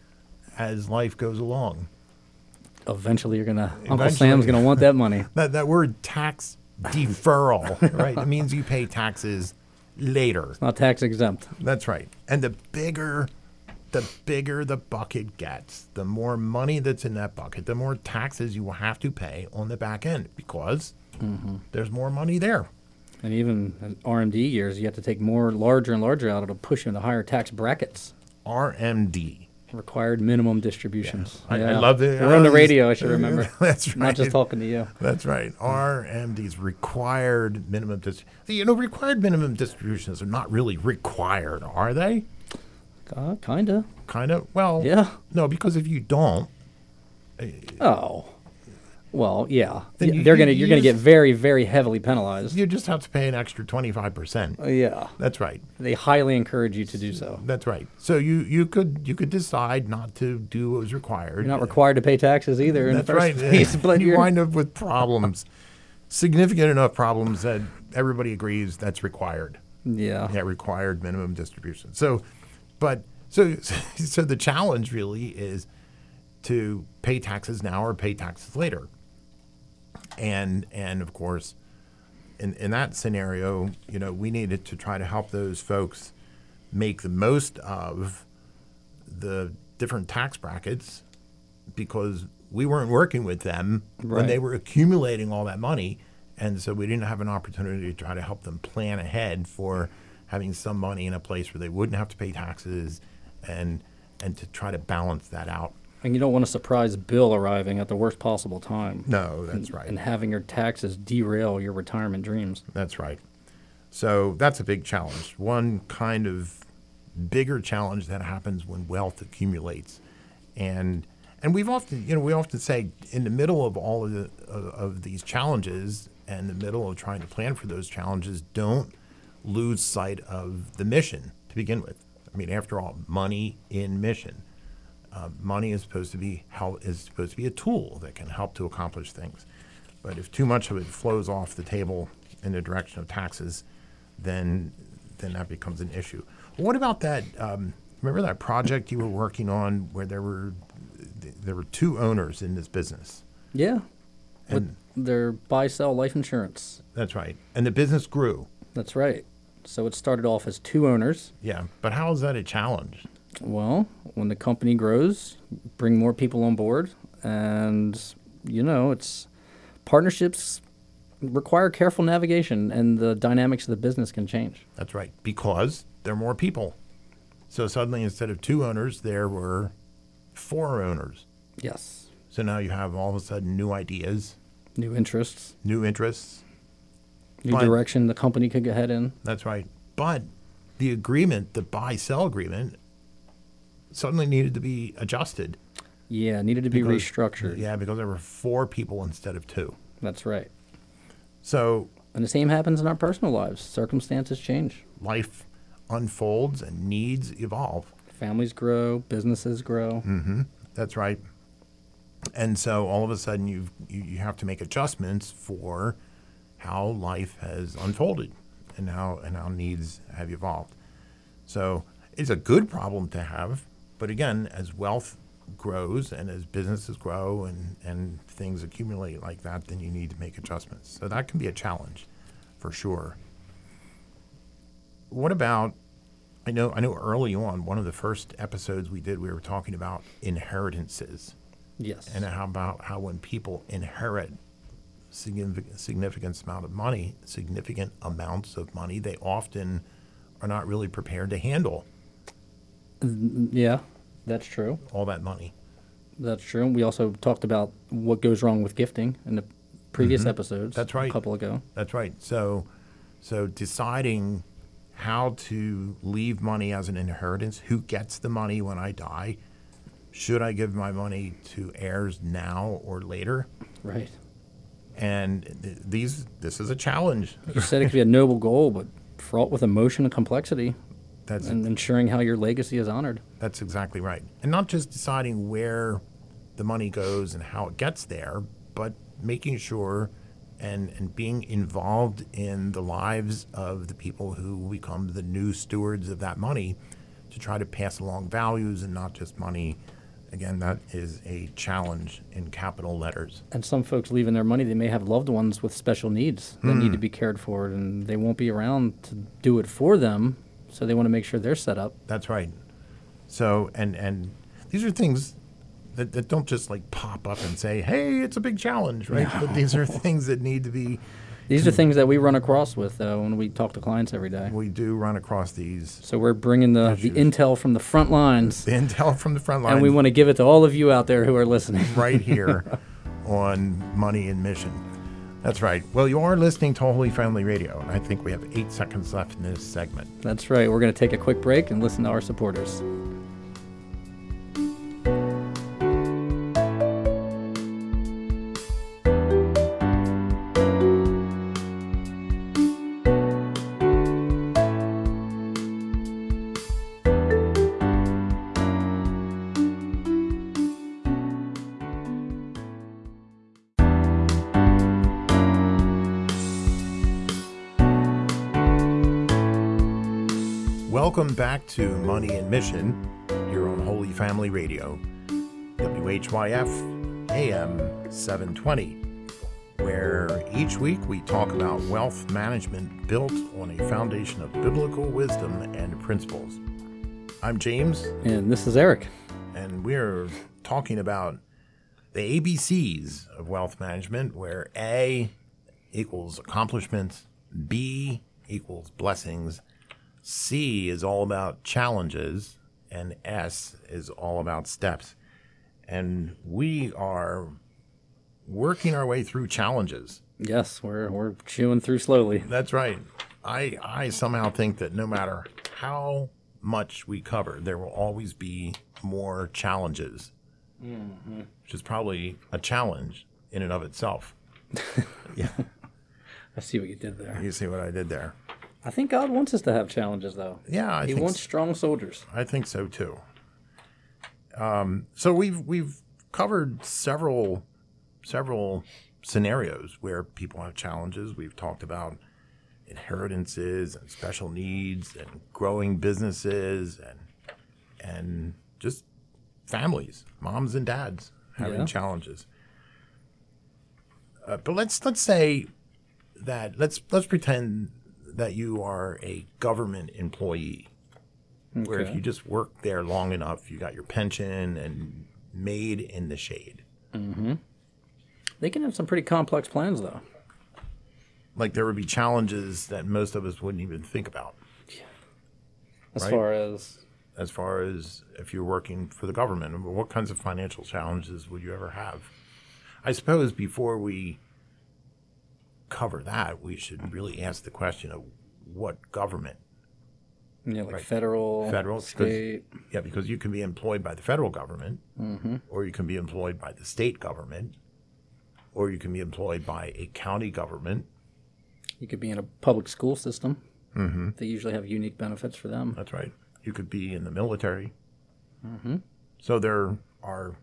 S1: as life goes along?
S2: Eventually, you're gonna Uncle
S1: Eventually.
S2: Sam's gonna want that money.
S1: That that word tax deferral, right? It means you pay taxes later.
S2: Not tax exempt.
S1: That's right. And the bigger the bigger the bucket gets, the more money that's in that bucket, the more taxes you will have to pay on the back end, because there's more money there.
S2: And even in R M D years, you have to take more larger and larger out. It'll push you into higher tax brackets.
S1: R M D.
S2: Required minimum distributions.
S1: I, I
S2: Yeah.
S1: love it.
S2: We're on the radio, I should remember.
S1: That's right.
S2: Not just talking to you.
S1: That's right. R M Ds, required minimum distributions. You know, required minimum distributions are not really required, are they?
S2: Uh, kinda.
S1: Kind of. Well,
S2: Yeah.
S1: no, because if you don't,
S2: Oh. Well, yeah.
S1: Then
S2: Y-
S1: you-
S2: They're
S1: you-
S2: gonna.
S1: you
S2: You're gonna
S1: just-
S2: get very, very heavily penalized.
S1: you just have to pay an extra twenty-five percent.
S2: Uh, yeah.
S1: That's right.
S2: They highly encourage you to do so.
S1: That's right. So you, you could you could decide not to do what was required.
S2: You're not required to pay taxes either in
S1: That's
S2: the first
S1: right.
S2: place, but
S1: you
S2: you're
S1: wind up with problems, significant enough problems that everybody agrees that's required.
S2: yeah.
S1: Yeah, required minimum distribution. So, but so so the challenge really is to pay taxes now or pay taxes later. And and of course, in in that scenario, you know, we needed to try to help those folks make the most of the different tax brackets, because we weren't working with them when they
S2: Right.
S1: were accumulating all that money, and so we didn't have an opportunity to try to help them plan ahead for having some money in a place where they wouldn't have to pay taxes, and and to try to balance that out.
S2: And you don't want a surprise bill arriving at the worst possible time.
S1: No, that's
S2: and,
S1: right.
S2: And having your taxes derail your retirement dreams.
S1: That's right. So that's a big challenge. One kind of bigger challenge that happens when wealth accumulates. And and we've often, you know, we often say in the middle of all of, the, of, of these challenges and the middle of trying to plan for those challenges, don't lose sight of the mission to begin with. I mean, after all, money in mission. Uh, money is supposed to be how is supposed to be a tool that can help to accomplish things. But if too much of it flows off the table in the direction of taxes, then then that becomes an issue. What about that? Um, remember that project you were working on where there were there were two owners in this business?
S2: Yeah,
S1: and
S2: with their buy-sell life insurance.
S1: That's right. And the business grew.
S2: That's right. So it started off as two owners.
S1: Yeah, but how is that a challenge?
S2: Well, when the company grows, bring more people on board, and you know, it's partnerships require careful navigation, and the dynamics of the business can change.
S1: That's right, because there are more people. So suddenly, instead of two owners, there were four owners.
S2: Yes.
S1: So now you have all of a sudden new ideas,
S2: New interests,
S1: new interests.
S2: new
S1: But-
S2: direction the company could head in.
S1: That's right. But the agreement, the buy-sell agreement, suddenly needed to be adjusted.
S2: Yeah, needed to be
S1: Because-
S2: restructured.
S1: Yeah, because there were four people instead of two.
S2: That's right.
S1: So
S2: And the same happens in our personal lives. Circumstances change.
S1: life unfolds and needs evolve.
S2: Families grow, businesses grow.
S1: Mm-hmm. That's right. And so all of a sudden you've, you you have to make adjustments for how life has unfolded and how and how needs have evolved. So it's a good problem to have, but again, as wealth grows and as businesses grow and, and things accumulate like that, then you need to make adjustments. So that can be a challenge for sure. What about, I know I know early on, one of the first episodes we did, we were talking about inheritances.
S2: Yes.
S1: And how about how when people inherit significant, significant amount of money, significant amounts of money, they often are not really prepared to handle
S2: Yeah, that's true.
S1: all that money.
S2: That's true. We also talked about what goes wrong with gifting in the previous
S1: Mhm.
S2: episodes.
S1: That's right.
S2: A couple ago.
S1: That's right. So, so deciding how to leave money as an inheritance, who gets the money when I die, should I give my money to heirs now or later?
S2: Right.
S1: And th- these, this is a challenge.
S2: You said it could be a noble goal, but fraught with emotion and complexity,
S1: That's
S2: and ensuring how your legacy is honored.
S1: That's exactly right. And not just deciding where the money goes and how it gets there, but making sure and, and being involved in the lives of the people who become the new stewards of that money to try to pass along values and not just money. Again, that is a challenge in capital letters.
S2: And some folks leaving their money, they may have loved ones with special needs that need to be cared for, and they won't be around to do it for them, so they want to make sure they're set up.
S1: That's right. So, and, and these are things that, that don't just like pop up and say, hey, it's a big challenge, right?
S2: No.
S1: But these are things that need to be,
S2: These are things that we run across with uh, when we talk to clients every day.
S1: we do run across these.
S2: So we're bringing the, the
S1: Issues.
S2: intel from the front lines,
S1: The intel from the front line
S2: and we want to give it to all of you out there who are listening.
S1: right here on Money and Mission. That's right. Well, you are listening to Holy Family Radio, and I think we have eight seconds left in this segment.
S2: That's right. We're going to take a quick break and listen to our supporters.
S1: Welcome back to Money and Mission here on Holy Family Radio, W H Y F A M seven twenty, where each week we talk about wealth management built on a foundation of biblical wisdom and principles. I'm James,
S2: And this is Eric.
S1: and we're talking about the A B Cs of wealth management, where A equals accomplishments, B equals blessings, C is all about challenges, and S is all about steps. and we are working our way through challenges.
S2: Yes, we're we're chewing through slowly.
S1: That's right. I I somehow think that no matter how much we cover, there will always be more challenges, mm-hmm. which is probably a challenge in and of itself. Yeah.
S2: I see what you did there.
S1: You see what I did there?
S2: I think God wants us to have challenges, though.
S1: Yeah, I
S2: He
S1: think
S2: wants
S1: so.
S2: strong soldiers.
S1: I think so too. Um, so we've we've covered several several scenarios where people have challenges. We've talked about inheritances and special needs and growing businesses and and just families, moms and dads having
S2: Yeah.
S1: challenges. Uh, but let's let's say that let's let's pretend that you are a government employee, where if
S2: Okay.
S1: you just work there long enough, you got your pension and made in the shade.
S2: They can have some pretty complex plans, though.
S1: Like there would be challenges that most of us wouldn't even think about,
S2: As
S1: Right.
S2: far as
S1: as far as if you're working for the government. What kinds of financial challenges would you ever have? I suppose before we cover that, we should really ask the question of what government.
S2: you know, like
S1: Right.
S2: federal,
S1: Federal, 'cause-
S2: state.
S1: Yeah, because you can be employed by the federal government, or you can be employed by the state government, or you can be employed by a county government.
S2: You could be in a public school system. Mm-hmm. They usually have unique benefits for them.
S1: That's right. You could be in the military. So there are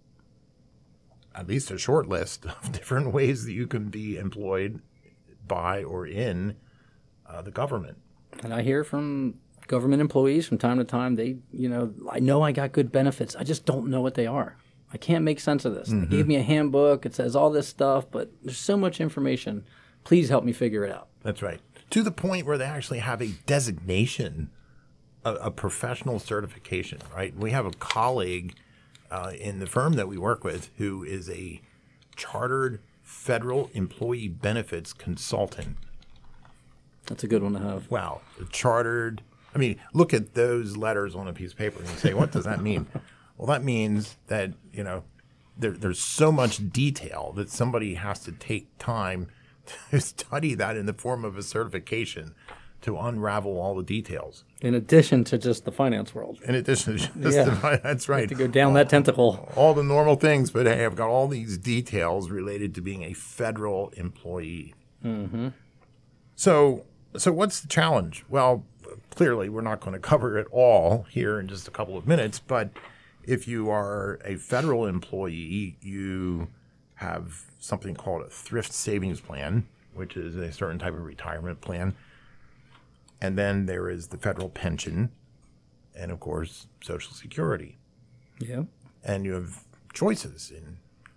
S1: at least a short list of different ways that you can be employed by or in uh, the government.
S2: And I hear from government employees from time to time, they, you know, I know I got good benefits. I just don't know what they are. I can't make sense of this. They gave me a handbook. It says all this stuff, but there's so much information. Please help me figure it out.
S1: That's right. To the point where they actually have a designation, a, a professional certification, right? We have a colleague uh, in the firm that we work with who is a chartered federal employee benefits consultant.
S2: That's a good one to have.
S1: Wow, chartered. I mean, look at those letters on a piece of paper and you say, what does that mean? Well, that means that, you know, there, there's so much detail that somebody has to take time to study that in the form of a certification to unravel all the details.
S2: In addition to just the finance world.
S1: In addition to just
S2: Yeah.
S1: the, that's right.
S2: To go down that tentacle.
S1: All the normal things, but hey, I've got all these details related to being a federal employee. Mm-hmm. So, so what's the challenge? Well, clearly we're not going to cover it all here in just a couple of minutes, but if you are a federal employee, you have something called a thrift savings plan, which is a certain type of retirement plan. And then there is the federal pension and, of course, Social Security.
S2: Yeah.
S1: And you have choices in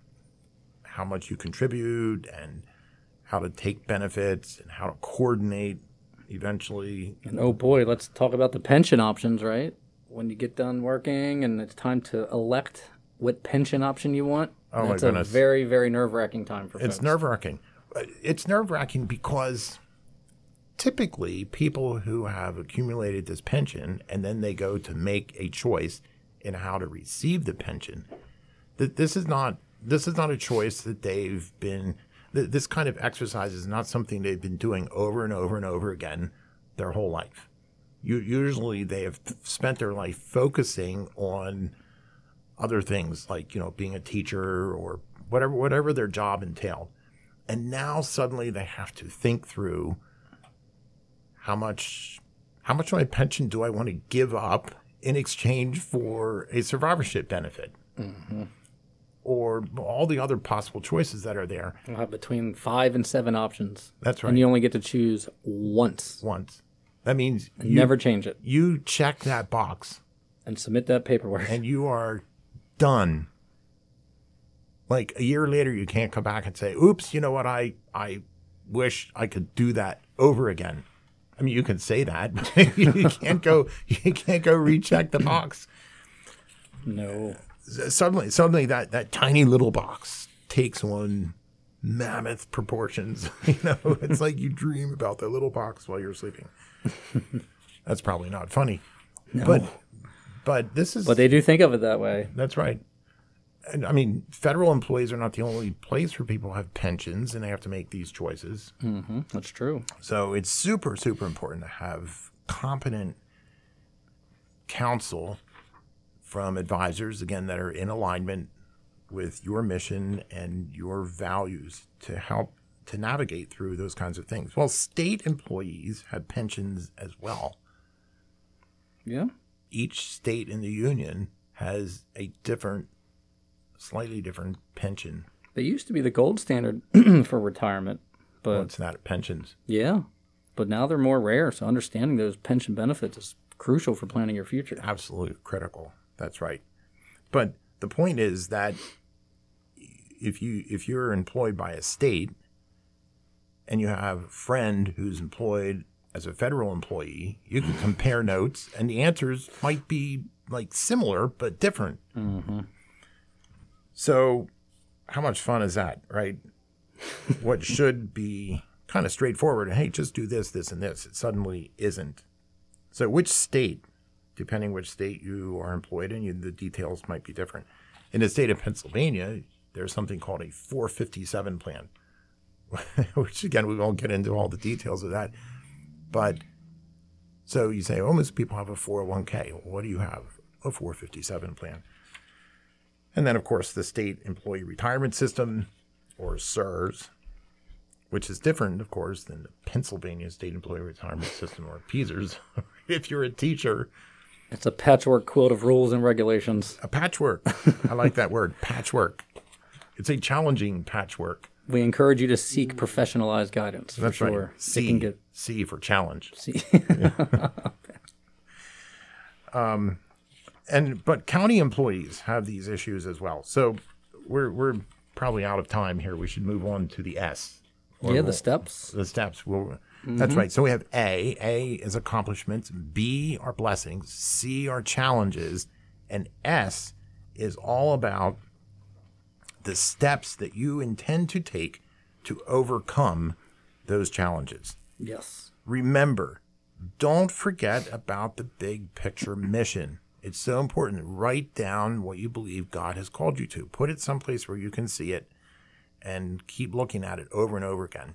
S1: how much you contribute and how to take benefits and how to coordinate eventually.
S2: And oh boy, let's talk about the pension options, right? When you get done working and it's time to elect what pension option you want,
S1: Oh, my
S2: that's
S1: goodness.
S2: a very, very nerve-wracking time for
S1: It's
S2: folks.
S1: nerve-wracking. It's nerve-wracking because typically people who have accumulated this pension and then they go to make a choice in how to receive the pension, that this is not this is not a choice that they've been th- this kind of exercise is not something they've been doing over and over and over again their whole life. You, usually they have spent their life focusing on other things like, you know, being a teacher or whatever whatever their job entailed. And now suddenly they have to think through how much how much of my pension do I want to give up in exchange for a survivorship benefit? Mm-hmm. Or all the other possible choices that are there.
S2: You'll have between five and seven options.
S1: That's right.
S2: And you only get to choose once.
S1: Once. That means you,
S2: Never change it.
S1: you check that box
S2: And submit that paperwork.
S1: and you are done. Like a year later, you can't come back and say, oops, you know what? I, I wish I could do that over again. I mean, you can say that, but you can't go, you can't go recheck the box.
S2: No.
S1: Suddenly, suddenly that, that tiny little box takes on mammoth proportions. You know, it's like you dream about that little box while you're sleeping. That's probably not funny.
S2: No.
S1: But, but this is,
S2: But they do think of it that way.
S1: that's right. and I mean, federal employees are not the only place where people have pensions and they have to make these choices.
S2: Mm-hmm. That's true.
S1: So it's super, super important to have competent counsel from advisors, again, that are in alignment with your mission and your values to help to navigate through those kinds of things. Well, state employees have pensions as well.
S2: Yeah.
S1: Each state in the union has a different, slightly different pension.
S2: They used to be the gold standard for retirement, but
S1: Well, it's not pensions.
S2: yeah, but now they're more rare. So understanding those pension benefits is crucial for planning your future.
S1: Absolutely critical. That's right. But the point is that if you if you're employed by a state and you have a friend who's employed as a federal employee, you can compare notes, and the answers might be like similar but different.
S2: Mm-hmm.
S1: So how much fun is that, right? What should be kind of straightforward, hey, just do this, this, and this, it suddenly isn't. So which state, depending which state you are employed in, you, the details might be different. In the state of Pennsylvania, there's something called a four fifty-seven plan, which again, we won't get into all the details of that. But so you say, oh, most people have a four oh one k. Well, what do you have? A four fifty-seven plan. And then, of course, the state employee retirement system, or S E R S, which is different, of course, than the Pennsylvania State Employee Retirement System, or P E S E R S. If you're a teacher,
S2: It's a patchwork quilt of rules and regulations.
S1: a patchwork. I like that word, patchwork. It's a challenging patchwork.
S2: We encourage you to seek professionalized guidance.
S1: That's
S2: for sure.
S1: right.
S2: It
S1: C,
S2: can get
S1: C for challenge.
S2: see.
S1: And but county employees have these issues as well. So we're we're probably out of time here. We should move on to the S. Or
S2: yeah, the
S1: we'll-
S2: steps.
S1: The steps. We'll, That's right. So we have A. A is accomplishments. B are blessings. C are challenges. And S is all about the steps that you intend to take to overcome those challenges.
S2: Yes.
S1: Remember, don't forget about the big picture mission. It's so important to write down what you believe God has called you to. Put it someplace where you can see it and keep looking at it over and over again.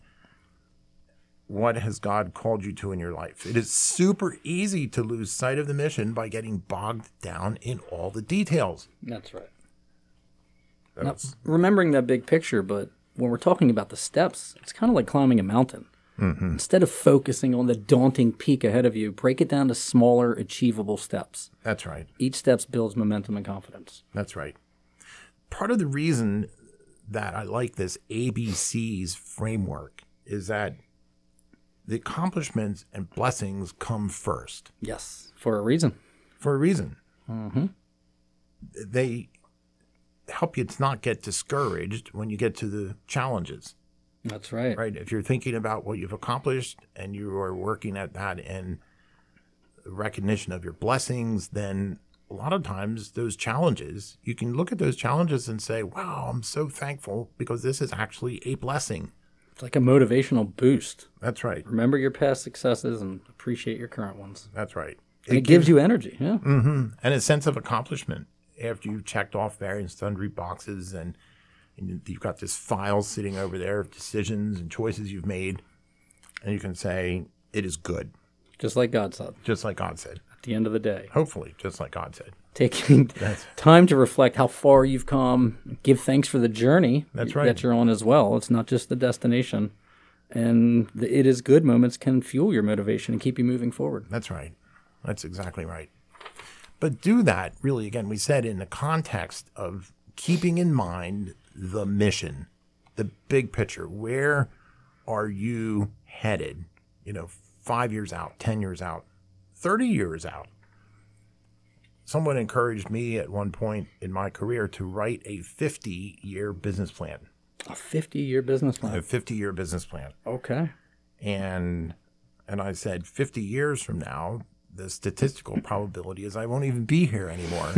S1: What has God called you to in your life? It is super easy to lose sight of the mission by getting bogged down in all the details.
S2: That's right. Now,
S1: That's-
S2: remembering that big picture, but when we're talking about the steps, it's kind of like climbing a mountain.
S1: Mm-hmm.
S2: Instead of focusing on the daunting peak ahead of you, break it down to smaller, achievable steps.
S1: That's right.
S2: Each step builds momentum and confidence.
S1: That's right. Part of the reason that I like this A B Cs framework is that the accomplishments and blessings come first
S2: Yes, for a reason.
S1: for a reason.
S2: Mm-hmm.
S1: They help you to not get discouraged when you get to the challenges,
S2: That's right.
S1: right? If you're thinking about what you've accomplished and you are working at that in recognition of your blessings, then a lot of times those challenges, you can look at those challenges and say, wow, I'm so thankful because this is actually a blessing.
S2: It's like a motivational boost.
S1: That's right.
S2: Remember your past successes and appreciate your current ones.
S1: That's right.
S2: And it, gives you energy. Yeah.
S1: Mm-hmm. And a sense of accomplishment after you've checked off various sundry boxes and, and you've got this file sitting over there of decisions and choices you've made. And you can say, it is good,
S2: Just like God said.
S1: just like God said.
S2: At the end of the day,
S1: Hopefully, just like God said.
S2: taking time to reflect how far you've come, give thanks for the journey
S1: That's right.
S2: that you're on as well. It's not just the destination. And the it is good moments can fuel your motivation and keep you moving forward.
S1: That's right. That's exactly right. But do that, really, again, we said in the context of keeping in mind the mission, the big picture. Where are you headed? You know, five years out, ten years out, thirty years out. Someone encouraged me at one point in my career to write a fifty-year business plan,
S2: A fifty-year business
S1: a
S2: plan.
S1: fifty-year business plan.
S2: Okay.
S1: And and I said, fifty years from now, the statistical probability is I won't even be here anymore.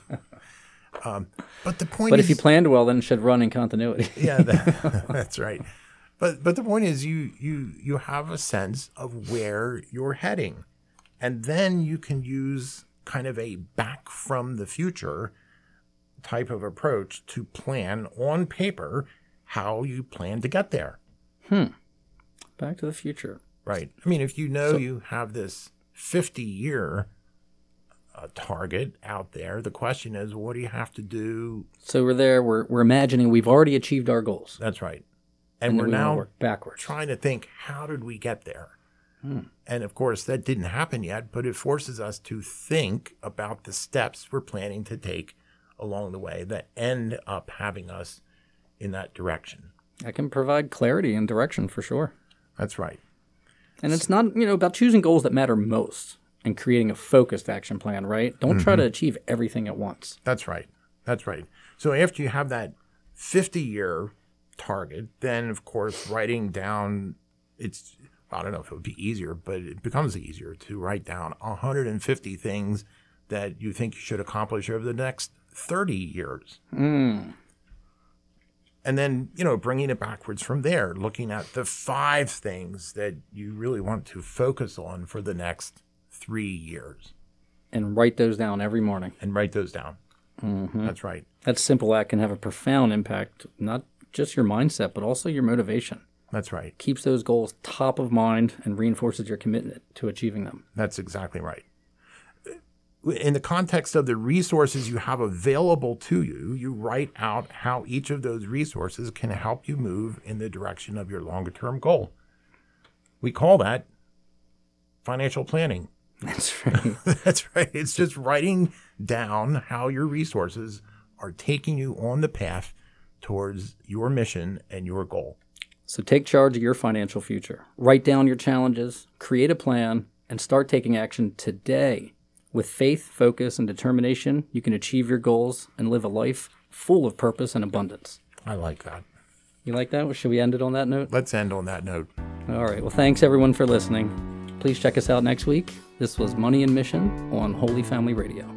S1: um, but the point
S2: But
S1: is,
S2: if you planned well, then it should run in continuity.
S1: yeah, that, that's right. But but the point is, you you you have a sense of where you're heading, and then you can use kind of a back from the future type of approach to plan on paper how you plan to get there.
S2: Hmm. Back to the future.
S1: Right. I mean, if you know
S2: So-
S1: you have this fifty-year uh, target out there, the question is, what do you have to do?
S2: So we're there, we're, we're imagining we've already achieved our goals.
S1: That's right. And,
S2: And
S1: we're
S2: then we wanna
S1: now
S2: work backwards.
S1: trying to think, how did we get there?
S2: Hmm.
S1: And of course, that didn't happen yet, but it forces us to think about the steps we're planning to take along the way that end up having us in that direction.
S2: That can provide clarity and direction for sure.
S1: That's right.
S2: And it's not, you know, about choosing goals that matter most and creating a focused action plan, right? Don't try to achieve everything at once.
S1: That's right. That's right. So after you have that fifty-year target, then, of course, writing down, it's, I don't know if it would be easier, but it becomes easier to write down one hundred fifty things that you think you should accomplish over the next thirty years.
S2: Mm.
S1: And then, you know, bringing it backwards from there, looking at the five things that you really want to focus on for the next three years.
S2: And write those down every morning.
S1: And write those down.
S2: Mm-hmm.
S1: That's right.
S2: That simple act can have a profound impact, not just your mindset, but also your motivation.
S1: That's right.
S2: Keeps those goals top of mind and reinforces your commitment to achieving them.
S1: That's exactly right. In the context of the resources you have available to you, you write out how each of those resources can help you move in the direction of your longer-term goal. We call that financial planning.
S2: That's right.
S1: That's right. It's just writing down how your resources are taking you on the path towards your mission and your goal.
S2: So take charge of your financial future. Write down your challenges, create a plan, and start taking action today. With faith, focus, and determination, you can achieve your goals and live a life full of purpose and abundance.
S1: I like that.
S2: You like that? Should we end it on that note?
S1: Let's end on that note.
S2: All right. Well, thanks everyone for listening. Please check us out next week. This was Money and Mission on Holy Family Radio.